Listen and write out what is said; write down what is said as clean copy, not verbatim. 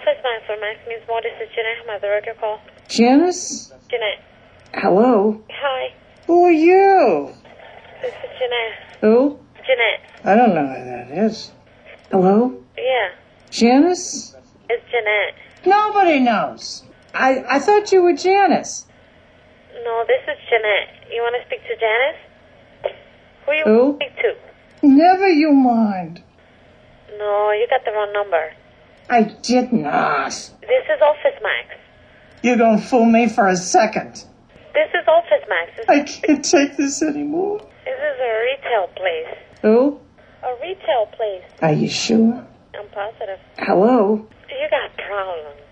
Office Max for Max means more. This is Jeanette. I'm direct your call. Janice? Jeanette. Hello? Hi. Who are you? This is Jeanette. Who? Jeanette. I don't know who that is. Hello? Yeah. Janice? It's Jeanette. Nobody knows. I thought you were Janice. No, this is Jeanette. You want to speak to Janice? Who you Who? want to speak to? Never you mind. No, you got the wrong number. I did not. This is Office Max. You don't fool me for a second. This is Office Max. I can't take this anymore. This is a retail place. Who? A retail place. Are you sure? I'm positive. Hello? You got problems.